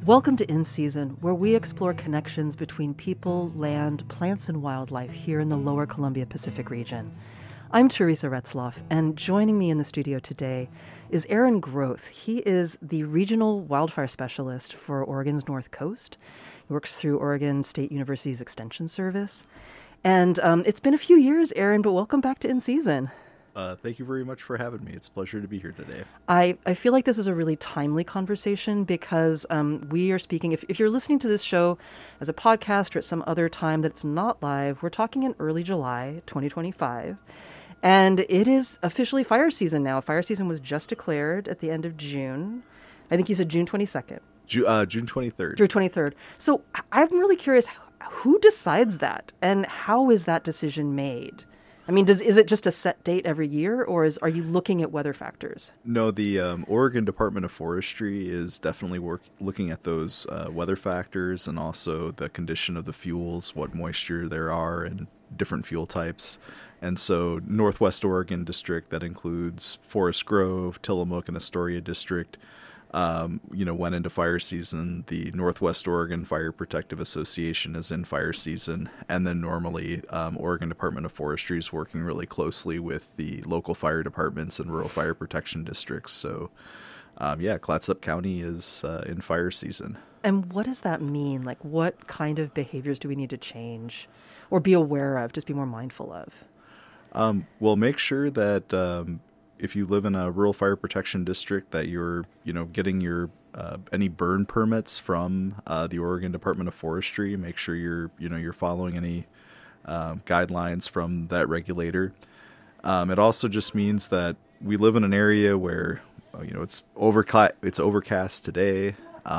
Welcome to In Season, where we explore connections between people, land, plants, and wildlife here in the lower Columbia Pacific region. I'm Teresa Retzloff, and joining me in the studio today is Aaron Groth. He is the Regional Wildfire Specialist for Oregon's North Coast. He works through Oregon State University's Extension Service. And it's been a few years, Aaron, but welcome back to In Season. Thank you very much for having me. It's a pleasure to be here today. I feel like this is a really timely conversation because we are speaking, if you're listening to this show as a podcast or at some other time that's not live, we're talking in early July 2025. And it is officially fire season now. Fire season was just declared at the end of June. I think you said June 22nd. June 23rd. June 23rd. So I'm really curious, who decides that and how is that decision made? I mean, is it just a set date every year, or are you looking at weather factors? No, the Oregon Department of Forestry is definitely looking at those weather factors and also the condition of the fuels, what moisture there are, and different fuel types. And so Northwest Oregon District, that includes Forest Grove, Tillamook, and Astoria District, went into fire season. The Northwest Oregon Fire Protective Association is in fire season. And then normally Oregon Department of Forestry is working really closely with the local fire departments and rural fire protection districts. So, Clatsop County is in fire season. And what does that mean? Like, what kind of behaviors do we need to change or be aware of, just be more mindful of? Well, make sure that if you live in a rural fire protection district, that you're, getting your any burn permits from the Oregon Department of Forestry. Make sure you're following any guidelines from that regulator. It also just means that we live in an area where it's overcast today.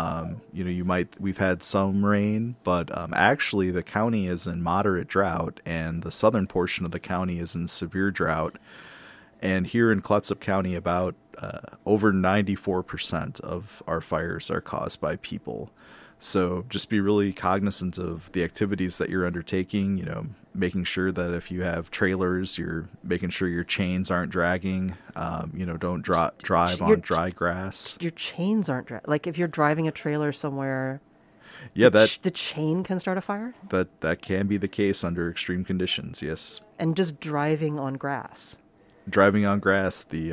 We've had some rain, but actually the county is in moderate drought, and the southern portion of the county is in severe drought. And here in Clatsop County, about over 94% of our fires are caused by people. So just be really cognizant of the activities that you're undertaking, making sure that if you have trailers, you're making sure your chains aren't dragging, don't drive on dry grass. Your chains aren't like if you're driving a trailer somewhere, yeah, the chain can start a fire? That can be the case under extreme conditions, yes. And just driving on grass. Driving on grass, the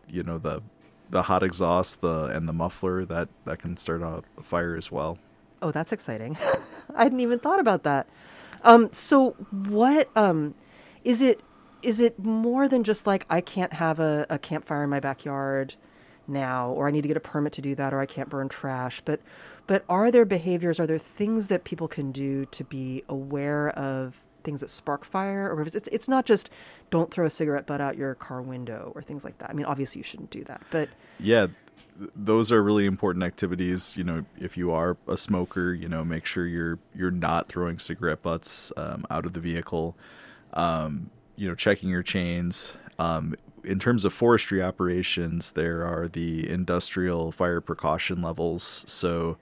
hot exhaust, and the muffler that can start a fire as well. Oh, that's exciting! I hadn't even thought about that. So what is it? Is it more than just like I can't have a campfire in my backyard now, or I need to get a permit to do that, or I can't burn trash? But are there behaviors? Are there things that people can do to be aware of things that spark fire? Or it's not just don't throw a cigarette butt out your car window or things like that. I mean, obviously you shouldn't do that, but yeah, those are really important activities. If you are a smoker, make sure you're not throwing cigarette butts out of the vehicle. Checking your chains. In terms of forestry operations, there are the industrial fire precaution levels. So,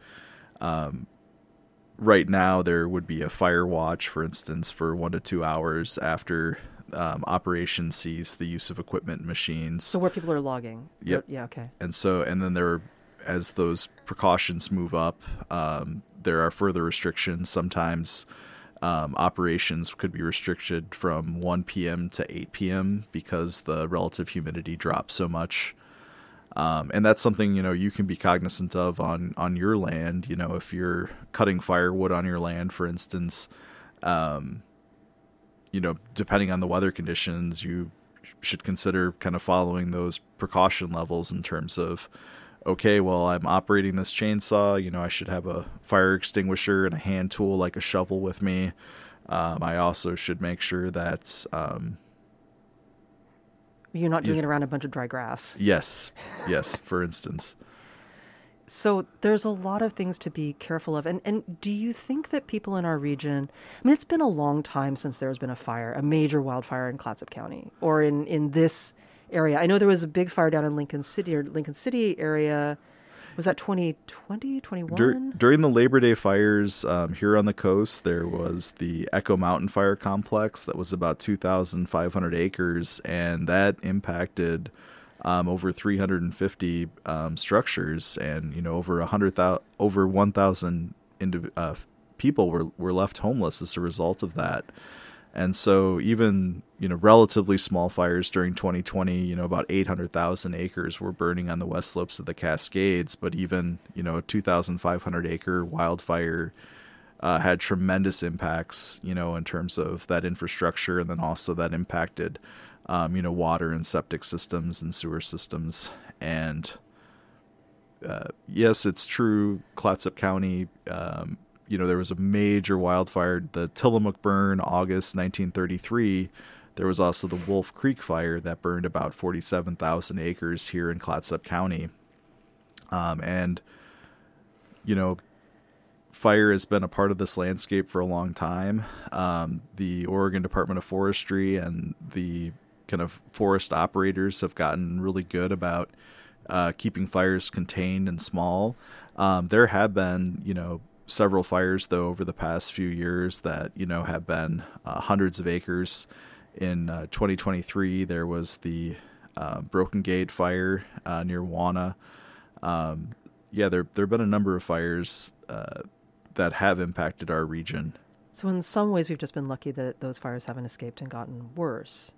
right now, there would be a fire watch, for instance, for 1 to 2 hours after operation cease the use of equipment and machines. So where people are logging. Yep. Yeah, okay. And then as those precautions move up, there are further restrictions. Sometimes operations could be restricted from 1 p.m. to 8 p.m. because the relative humidity drops so much. And that's something, you can be cognizant of on your land. If you're cutting firewood on your land, for instance, depending on the weather conditions, you should consider kind of following those precaution levels in terms of, okay, well, I'm operating this chainsaw, I should have a fire extinguisher and a hand tool like a shovel with me. I also should make sure that you're not doing it around a bunch of dry grass. Yes, for instance. So there's a lot of things to be careful of. And do you think that people in our region, I mean, it's been a long time since there's been a major wildfire in Clatsop County or in this area. I know there was a big fire down in Lincoln City area. Was that 2020, 21? During the Labor Day fires here on the coast, there was the Echo Mountain Fire Complex that was about 2,500 acres, and that impacted over 350 structures, and over 1,000 people were left homeless as a result of that. And so even, relatively small fires during 2020, about 800,000 acres were burning on the west slopes of the Cascades. But even, a 2,500 acre wildfire had tremendous impacts, in terms of that infrastructure. And then also that impacted, water and septic systems and sewer systems. And yes, it's true, Clatsop County, there was a major wildfire, the Tillamook burn, August 1933. There was also the Wolf Creek fire that burned about 47,000 acres here in Clatsop County. And, fire has been a part of this landscape for a long time. The Oregon Department of Forestry and the kind of forest operators have gotten really good about keeping fires contained and small. There have been, several fires, though, over the past few years that, have been hundreds of acres. In 2023, there was the Broken Gate fire near Wana. There have been a number of fires that have impacted our region. So in some ways, we've just been lucky that those fires haven't escaped and gotten worse.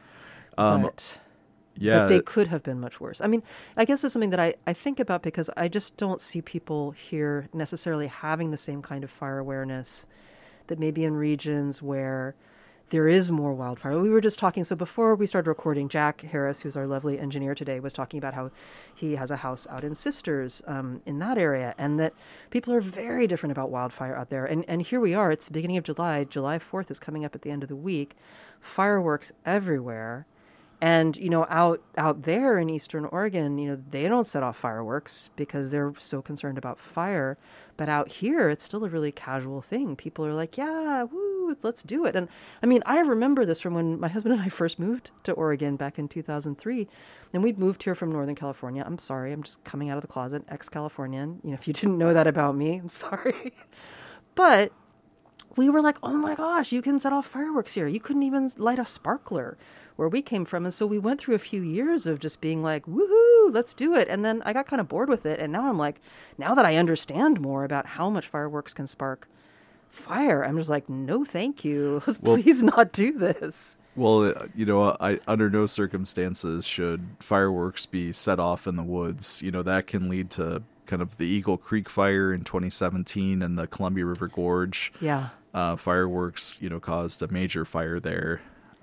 But they could have been much worse. I mean, I guess it's something that I think about because I just don't see people here necessarily having the same kind of fire awareness that maybe in regions where there is more wildfire. We were just talking, so before we started recording, Jack Harris, who's our lovely engineer today, was talking about how he has a house out in Sisters in that area, and that people are very different about wildfire out there. And here we are, it's the beginning of July. July 4th is coming up at the end of the week. Fireworks everywhere. And, out there in Eastern Oregon, they don't set off fireworks because they're so concerned about fire. But out here, it's still a really casual thing. People are like, yeah, woo, let's do it. And I mean, I remember this from when my husband and I first moved to Oregon back in 2003. And we'd moved here from Northern California. I'm sorry, I'm just coming out of the closet, ex-Californian. If you didn't know that about me, I'm sorry. But we were like, oh my gosh, you can set off fireworks here. You couldn't even light a sparkler where we came from. And so we went through a few years of just being like, woohoo, let's do it. And then I got kind of bored with it. And now I'm like, now that I understand more about how much fireworks can spark fire, I'm just like, no, thank you. Let's please not do this. Well, under no circumstances should fireworks be set off in the woods. That can lead to kind of the Eagle Creek fire in 2017 and the Columbia River Gorge. Yeah. Fireworks, caused a major fire there.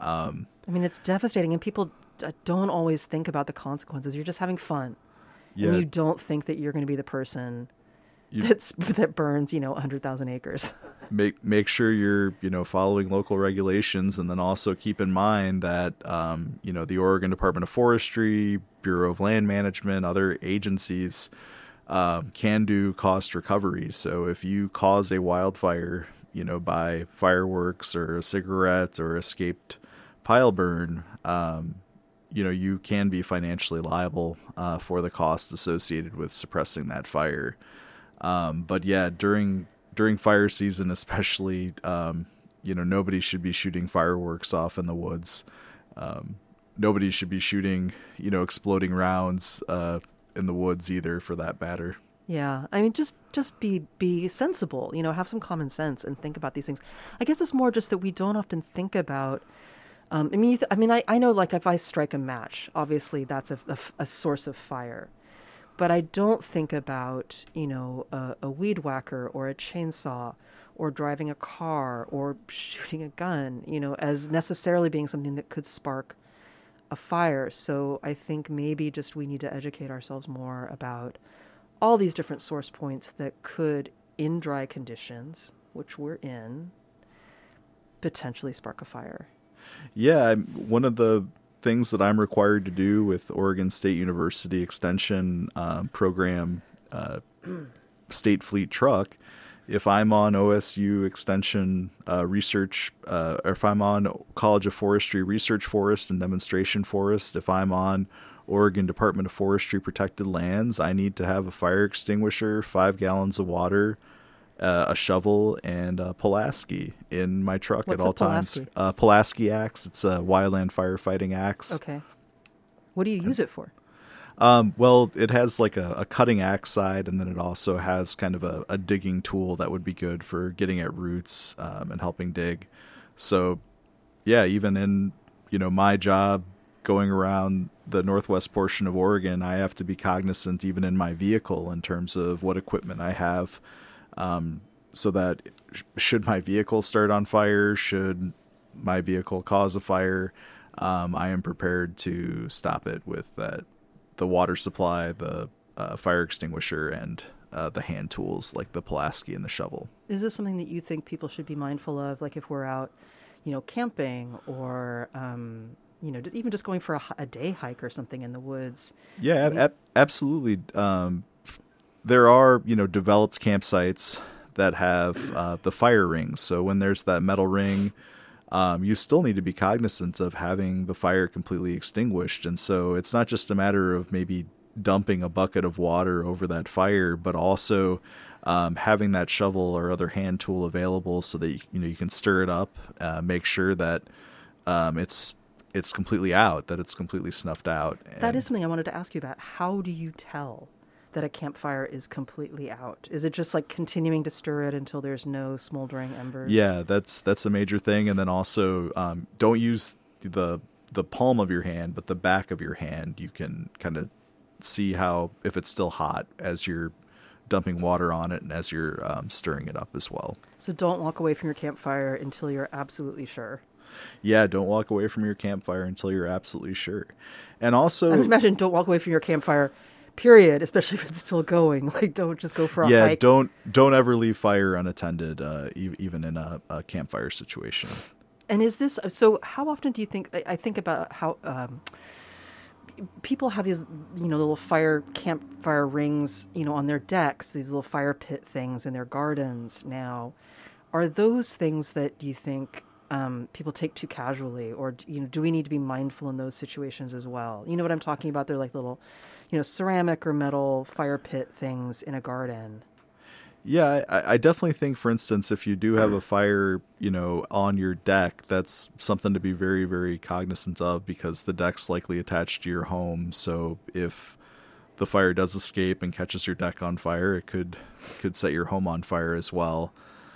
I mean, it's devastating, and people don't always think about the consequences. You're just having fun, and you don't think that you're going to be the person that burns, 100,000 acres. Make sure you're, following local regulations, and then also keep in mind that, the Oregon Department of Forestry, Bureau of Land Management, other agencies can do cost recovery. So if you cause a wildfire, by fireworks or a cigarette or escaped pile burn, you can be financially liable for the cost associated with suppressing that fire. But yeah, during fire season, especially, nobody should be shooting fireworks off in the woods. Nobody should be shooting, exploding rounds in the woods either, for that matter. Yeah, I mean, just be sensible, have some common sense and think about these things. I guess it's more just that we don't often think about. I know, like, if I strike a match, obviously that's a source of fire, but I don't think about, a weed whacker or a chainsaw or driving a car or shooting a gun, as necessarily being something that could spark a fire. So I think maybe just we need to educate ourselves more about all these different source points that could, in dry conditions, which we're in, potentially spark a fire. Yeah, one of the things that I'm required to do with Oregon State University Extension program, State Fleet Truck, if I'm on OSU Extension research, or if I'm on College of Forestry Research Forest and Demonstration Forest, if I'm on Oregon Department of Forestry protected lands, I need to have a fire extinguisher, 5 gallons of water, a shovel, and a Pulaski in my truck at all times. Pulaski axe. It's a wildland firefighting axe. Okay. What do you use it for? Well, it has like a cutting axe side, and then it also has kind of a digging tool that would be good for getting at roots and helping dig. So, yeah, even in my job going around the northwest portion of Oregon, I have to be cognizant even in my vehicle in terms of what equipment I have, so that should my vehicle start on fire, should my vehicle cause a fire, I am prepared to stop it with the water supply, the fire extinguisher, and the hand tools like the Pulaski and the shovel. Is this something that you think people should be mindful of, like if we're out, camping or, even just going for a day hike or something in the woods? Yeah, absolutely. There are, developed campsites that have the fire rings. So when there's that metal ring, you still need to be cognizant of having the fire completely extinguished. And so it's not just a matter of maybe dumping a bucket of water over that fire, but also having that shovel or other hand tool available so that you can stir it up, make sure that it's completely out, that it's completely snuffed out. That is something I wanted to ask you about. How do you tell that a campfire is completely out? Is it just like continuing to stir it until there's no smoldering embers? Yeah, that's a major thing. And then also don't use the palm of your hand, but the back of your hand. You can kind of see if it's still hot as you're dumping water on it and as you're stirring it up as well. So don't walk away from your campfire until you're absolutely sure. Yeah, don't walk away from your campfire until you're absolutely sure. And also, I would imagine don't walk away from your campfire, period, especially if it's still going. Like, don't just go for a hike. Yeah, don't ever leave fire unattended, even in a campfire situation. And is this, so how often do you think, I think about how people have these, little campfire rings, on their decks, these little fire pit things in their gardens now. Are those things that you think people take too casually, or do we need to be mindful in those situations as well? You know what I'm talking about? They're like little, ceramic or metal fire pit things in a garden. Yeah, I definitely think, for instance, if you do have a fire, on your deck, that's something to be very, very cognizant of, because the deck's likely attached to your home. So if the fire does escape and catches your deck on fire, it could set your home on fire as well.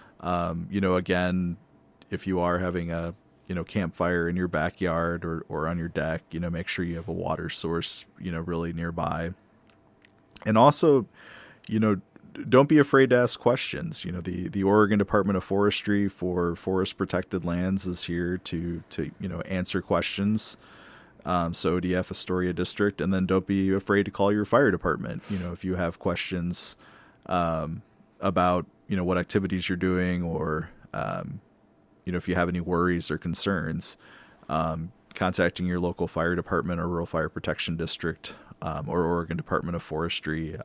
Again, if you are having a campfire in your backyard or on your deck, make sure you have a water source, really nearby. And also, don't be afraid to ask questions. The Oregon Department of Forestry for forest protected lands is here to answer questions. So ODF Astoria District, and then don't be afraid to call your fire department. If you have questions about what activities you're doing, or if you have any worries or concerns, contacting your local fire department or rural fire protection district, or Oregon Department of Forestry,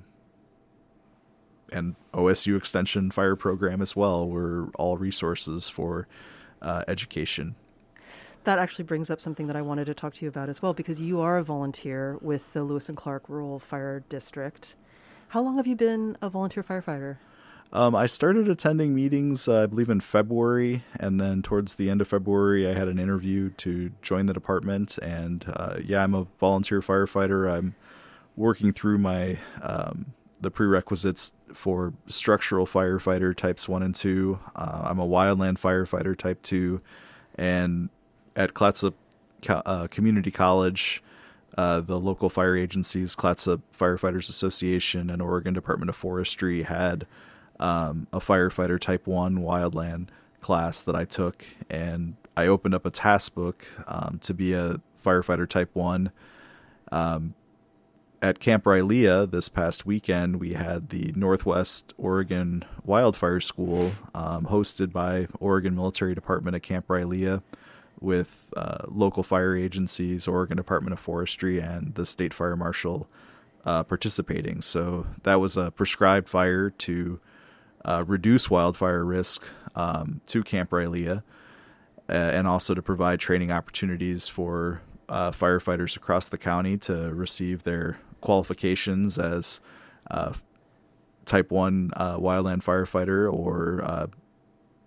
and OSU Extension Fire Program as well. We're all resources for education. That actually brings up something that I wanted to talk to you about as well, because you are a volunteer with the Lewis and Clark Rural Fire District. How long have you been a volunteer firefighter? I started attending meetings, I believe, in February, and then towards the end of February, I had an interview to join the department. And I'm a volunteer firefighter. I'm working through my the prerequisites for structural firefighter types 1 and 2. I'm a wildland firefighter type 2, and at Clatsop Community College, the local fire agencies, Clatsop Firefighters Association and Oregon Department of Forestry, had a firefighter type 1 wildland class that I took, and I opened up a task book to be a firefighter type 1. At Camp Rylea this past weekend, we had the Northwest Oregon Wildfire School, hosted by Oregon Military Department at Camp Rylea, with local fire agencies, Oregon Department of Forestry, and the State Fire Marshal participating. So that was a prescribed fire to reduce wildfire risk to Camp Rylea, and also to provide training opportunities for firefighters across the county to receive their qualifications as type 1 wildland firefighter, or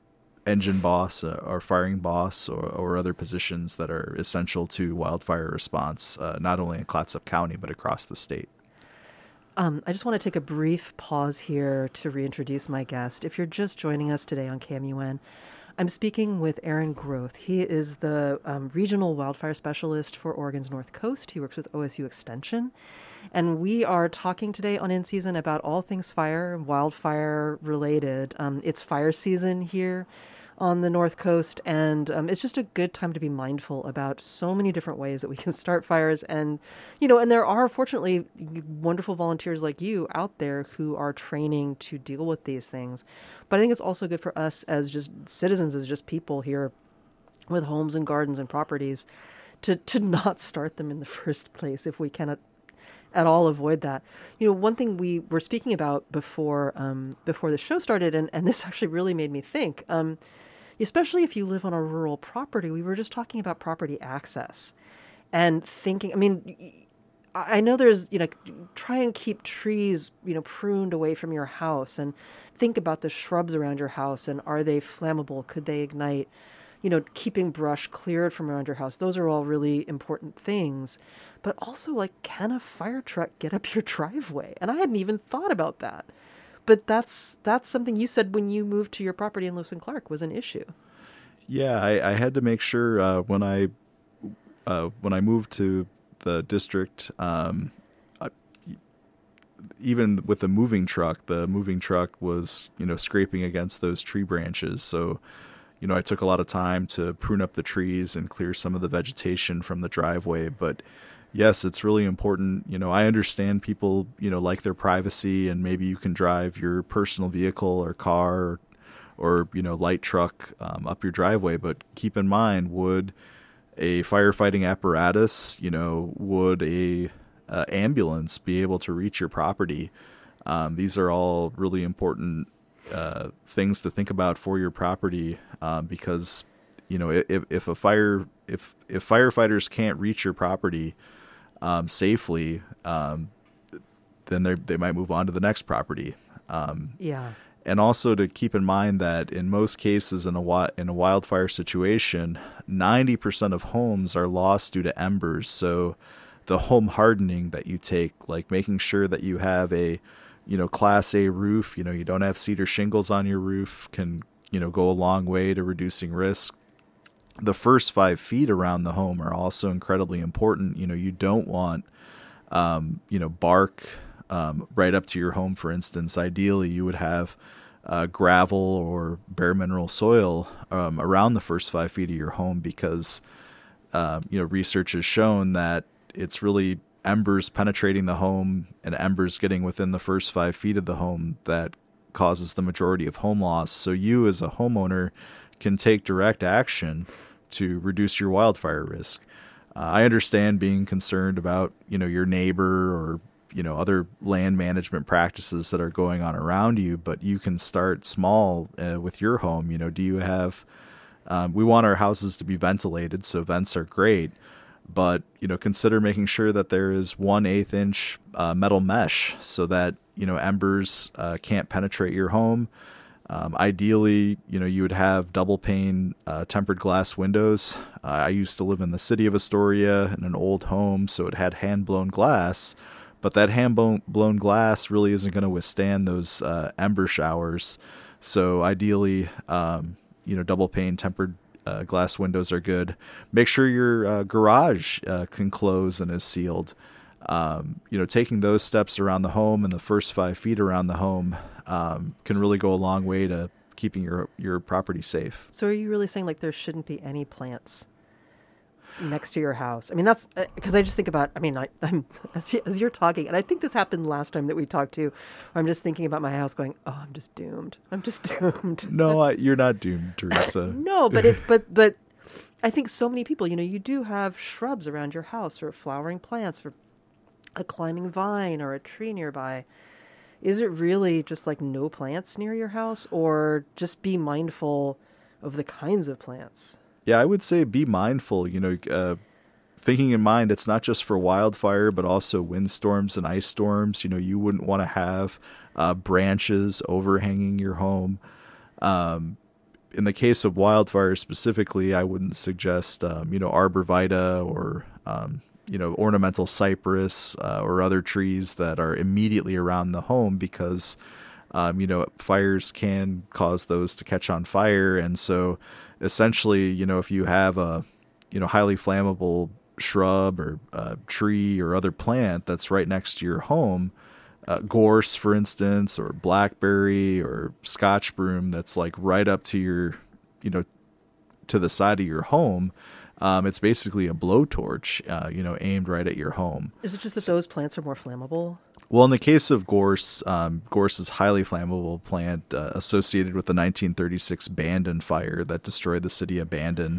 engine boss or firing boss or other positions that are essential to wildfire response, not only in Clatsop County, but across the state. I just want to take a brief pause here to reintroduce my guest. If you're just joining us today on KMUN, I'm speaking with Aaron Groth. He is the regional wildfire specialist for Oregon's North Coast. He works with OSU Extension. And we are talking today on In Season about all things fire, wildfire related. It's fire season here on the North Coast, and it's just a good time to be mindful about so many different ways that we can start fires. And, and there are, fortunately, wonderful volunteers like you out there who are training to deal with these things. But I think it's also good for us as just citizens, as just people here with homes and gardens and properties to not start them in the first place if we cannot at all avoid that. One thing we were speaking about before the show started, and this actually really made me think, especially if you live on a rural property, we were just talking about property access and thinking, I know there's, try and keep trees, pruned away from your house, and think about the shrubs around your house, and are they flammable? Could they ignite? Keeping brush cleared from around your house. Those are all really important things. But also, can a fire truck get up your driveway? And I hadn't even thought about that. But that's something you said when you moved to your property in Lewis and Clark was an issue. Yeah, I had to make sure when I moved to the district, even with the moving truck was, scraping against those tree branches. So, I took a lot of time to prune up the trees and clear some of the vegetation from the driveway. But yes, it's really important. I understand people, like their privacy, and maybe you can drive your personal vehicle or car or light truck up your driveway. But keep in mind, would a firefighting apparatus, would a ambulance be able to reach your property? These are all really important things to think about for your property, because if firefighters can't reach your property safely, then they might move on to the next property. And also to keep in mind that in most cases in a wildfire situation, 90% of homes are lost due to embers. So the home hardening that you take, like making sure that you have a Class A roof, you don't have cedar shingles on your roof, can, go a long way to reducing risk. The first 5 feet around the home are also incredibly important. You don't want, bark right up to your home, for instance. Ideally, you would have gravel or bare mineral soil around the first 5 feet of your home because, research has shown that it's really embers penetrating the home and embers getting within the first 5 feet of the home that causes the majority of home loss. So you as a homeowner can take direct action to reduce your wildfire risk. I understand being concerned about, your neighbor or, other land management practices that are going on around you, but you can start small with your home. Do you have, we want our houses to be ventilated, so vents are great. But, consider making sure that there is 1/8 inch metal mesh so that, embers can't penetrate your home. Ideally, you would have double pane tempered glass windows. I used to live in the city of Astoria in an old home, so it had hand-blown glass. But that hand-blown glass really isn't going to withstand those ember showers. So ideally, double pane tempered glass windows are good. Make sure your garage can close and is sealed. Taking those steps around the home and the first 5 feet around the home can really go a long way to keeping your property safe. So are you really saying there shouldn't be any plants next to your house? That's because I just think about, I'm as you're talking, and I think this happened last time that we talked to, I'm just thinking about my house going, oh, I'm just doomed. No, you're not doomed, Teresa. No, but I think so many people, you do have shrubs around your house or flowering plants or a climbing vine or a tree nearby. Is it really just no plants near your house, or just be mindful of the kinds of plants? Yeah, I would say be mindful, thinking in mind it's not just for wildfire, but also windstorms and ice storms. You wouldn't want to have branches overhanging your home. in the case of wildfires specifically, I wouldn't suggest, arborvitae or, ornamental cypress or other trees that are immediately around the home because, fires can cause those to catch on fire. And so essentially, if you have a, highly flammable shrub or tree or other plant that's right next to your home, gorse, for instance, or blackberry or Scotch broom that's like right up to your, to the side of your home. It's basically a blowtorch, aimed right at your home. Is it just that those plants are more flammable? Well, in the case of gorse, gorse is a highly flammable plant associated with the 1936 Bandon fire that destroyed the city of Bandon.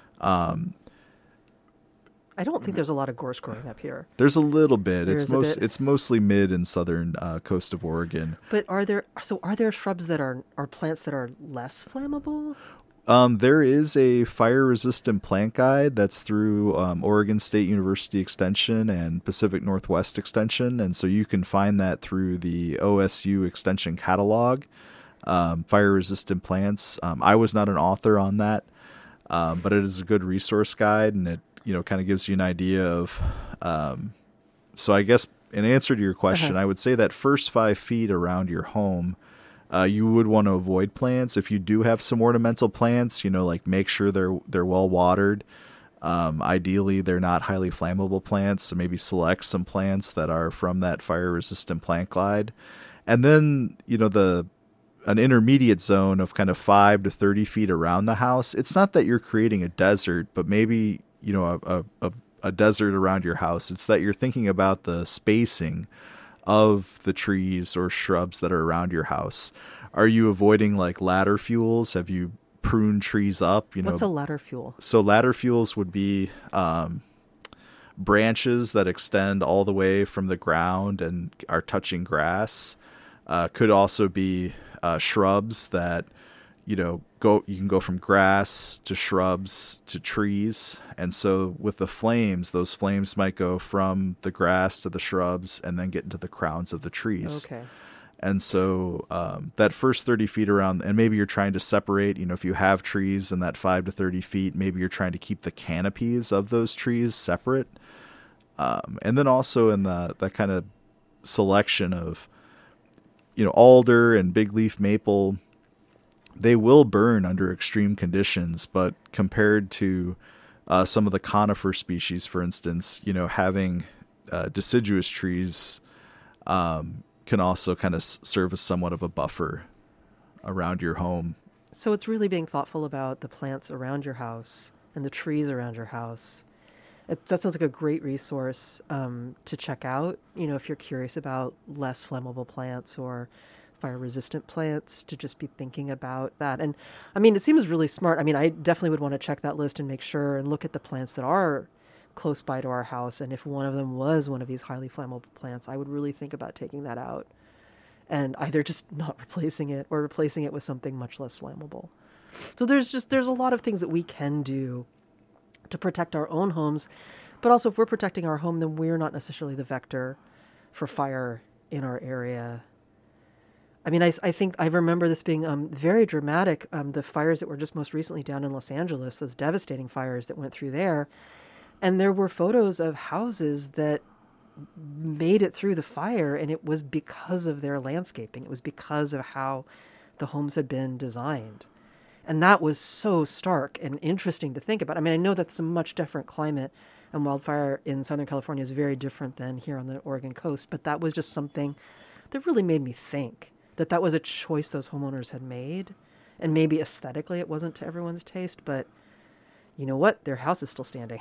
I don't think there's a lot of gorse growing up here. There's a little bit. It's mostly mid and southern coast of Oregon. But are there shrubs that are plants that are less flammable? There is a fire-resistant plant guide that's through Oregon State University Extension and Pacific Northwest Extension, and so you can find that through the OSU Extension catalog, fire-resistant plants. I was not an author on that, but it is a good resource guide, and it kind of gives you an idea of. So I guess in answer to your question, I would say that first 5 feet around your home. You would want to avoid plants. If you do have some ornamental plants, make sure they're well watered. Ideally, they're not highly flammable plants, so maybe select some plants that are from that fire-resistant plant guide. And then, an intermediate zone of kind of 5 to 30 feet around the house. It's not that you're creating a desert, but maybe, a desert around your house. It's that you're thinking about the spacing of the trees or shrubs that are around your house. Are you avoiding like ladder fuels? Have you pruned trees up? What's a ladder fuel? So ladder fuels would be branches that extend all the way from the ground and are touching grass. Could also be shrubs that you can go from grass to shrubs to trees. And so with the flames, those flames might go from the grass to the shrubs and then get into the crowns of the trees. Okay. And so that first 30 feet around, and maybe you're trying to separate, if you have trees in that 5 to 30 feet, maybe you're trying to keep the canopies of those trees separate. And then also in that kind of selection of, alder and big leaf maple, they will burn under extreme conditions, but compared to some of the conifer species, for instance, having deciduous trees can also kind of serve as somewhat of a buffer around your home. So it's really being thoughtful about the plants around your house and the trees around your house. That sounds like a great resource to check out, if you're curious about less flammable plants or fire-resistant plants, to just be thinking about that. And I mean, it seems really smart. I mean, I definitely would want to check that list and make sure and look at the plants that are close by to our house. And if one of them was one of these highly flammable plants, I would really think about taking that out and either just not replacing it or replacing it with something much less flammable. So there's a lot of things that we can do to protect our own homes. But also, if we're protecting our home, then we're not necessarily the vector for fire in our area. I mean, I think I remember this being very dramatic, the fires that were just most recently down in Los Angeles, those devastating fires that went through there. And there were photos of houses that made it through the fire, and it was because of their landscaping. It was because of how the homes had been designed. And that was so stark and interesting to think about. I mean, I know that's a much different climate, and wildfire in Southern California is very different than here on the Oregon coast, but that was just something that really made me think that was a choice those homeowners had made. And maybe aesthetically it wasn't to everyone's taste, but you know what? Their house is still standing.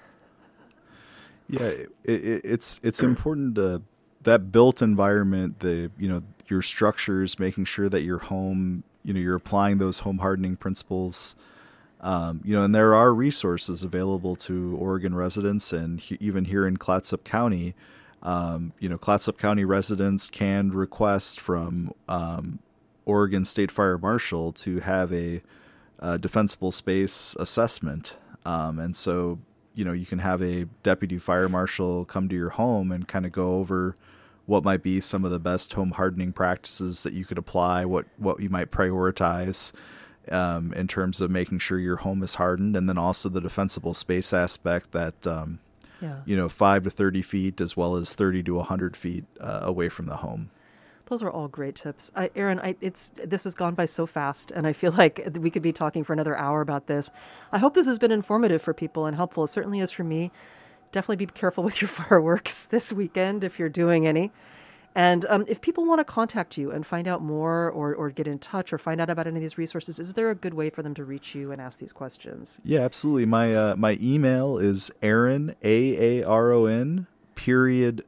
Yeah, it's important to that built environment, your structures, making sure that your home, you're applying those home hardening principles. And there are resources available to Oregon residents, and even here in Clatsop County, Clatsop County residents can request from Oregon State Fire Marshal to have a defensible space assessment. And so, you can have a deputy fire marshal come to your home and kind of go over what might be some of the best home hardening practices that you could apply, what you might prioritize. in terms of making sure your home is hardened, and then also the defensible space aspect that, 5 to 30 feet as well as 30 to 100 feet away from the home. Those are all great tips. Aaron, this has gone by so fast, and I feel like we could be talking for another hour about this. I hope this has been informative for people and helpful. It certainly is for me. Definitely be careful with your fireworks this weekend if you're doing any. And if people want to contact you and find out more or get in touch or find out about any of these resources, is there a good way for them to reach you and ask these questions? Yeah, absolutely. My email is Aaron, AARON, period,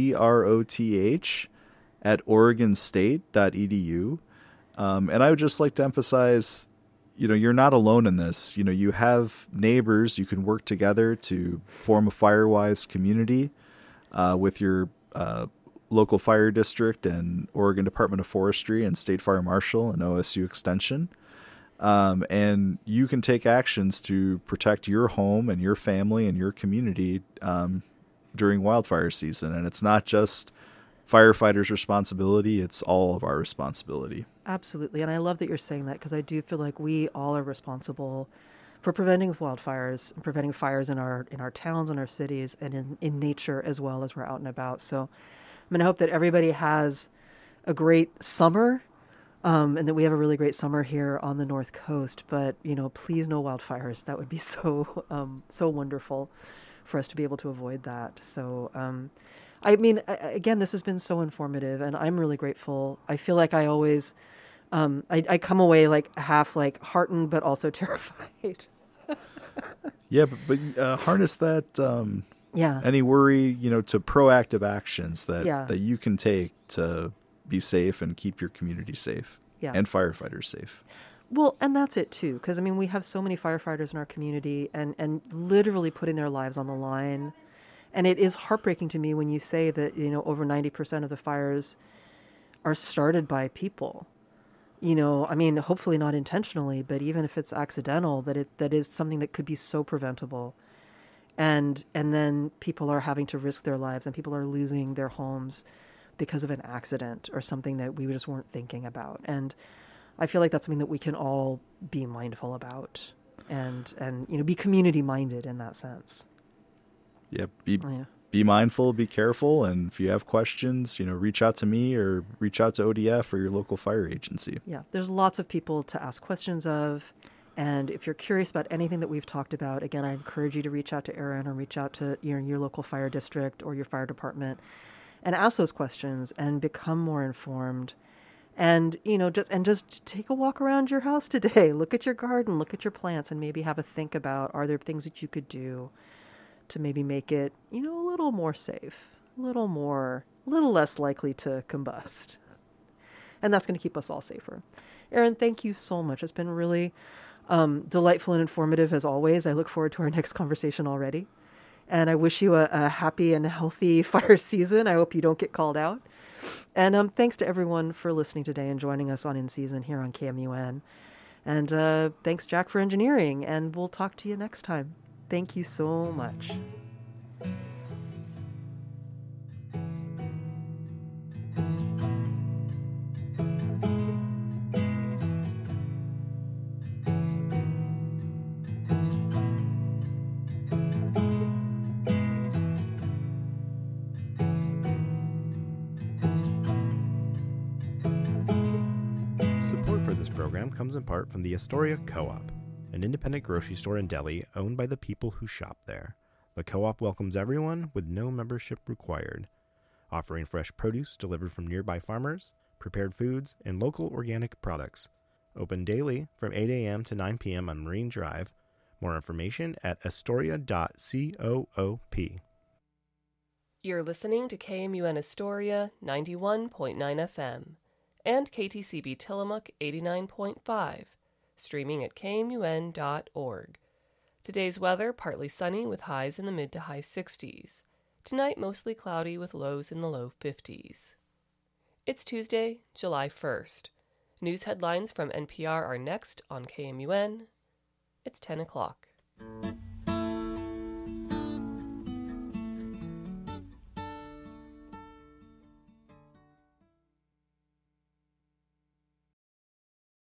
GROTH, at oregonstate.edu. And I would just like to emphasize, you're not alone in this. You have neighbors. You can work together to form a Firewise community with your local fire district and Oregon Department of Forestry and State Fire Marshal and OSU Extension. And you can take actions to protect your home and your family and your community during wildfire season. And it's not just firefighters' responsibility, it's all of our responsibility. Absolutely. And I love that you're saying that, because I do feel like we all are responsible for preventing wildfires and preventing fires in our towns and our cities and in nature as well as we're out and about. So I'm going to hope that everybody has a great summer and that we have a really great summer here on the North Coast. But, please no wildfires. That would be so wonderful for us to be able to avoid that. So, again, this has been so informative, and I'm really grateful. I feel like I always, I come away half heartened, but also terrified. Yeah, but harness that, any worry, to proactive actions that you can take to be safe and keep your community safe and firefighters safe. Well, and that's it too, because we have so many firefighters in our community and literally putting their lives on the line. And it is heartbreaking to me when you say that, over 90% of the fires are started by people. Hopefully not intentionally, but even if it's accidental, that is something that could be so preventable. And then people are having to risk their lives and people are losing their homes because of an accident or something that we just weren't thinking about. And I feel like that's something that we can all be mindful about and be community minded in that sense. Yeah, be mindful, be careful, and if you have questions, reach out to me or reach out to ODF or your local fire agency. Yeah, there's lots of people to ask questions of, and if you're curious about anything that we've talked about, again, I encourage you to reach out to Aaron or reach out to your local fire district or your fire department and ask those questions and become more informed. And, just take a walk around your house today. Look at your garden, look at your plants, and maybe have a think about, are there things that you could do to maybe make it, a little more safe, a little less likely to combust. And that's going to keep us all safer. Aaron, thank you so much. It's been really delightful and informative as always. I look forward to our next conversation already. And I wish you a happy and healthy fire season. I hope you don't get called out. And thanks to everyone for listening today and joining us on In Season here on KMUN. And thanks, Jack, for engineering. And we'll talk to you next time. Thank you so much. Support for this program comes in part from the Astoria Co-op, an independent grocery store and deli owned by the people who shop there. The co-op welcomes everyone with no membership required, offering fresh produce delivered from nearby farmers, prepared foods, and local organic products. Open daily from 8 a.m. to 9 p.m. on Marine Drive. More information at astoria.coop. You're listening to KMUN Astoria 91.9 FM and KTCB Tillamook 89.5. Streaming at kmun.org. Today's weather, partly sunny with highs in the mid to high 60s. Tonight, mostly cloudy with lows in the low 50s. It's Tuesday, July 1st. News headlines from NPR are next on KMUN. It's 10 o'clock.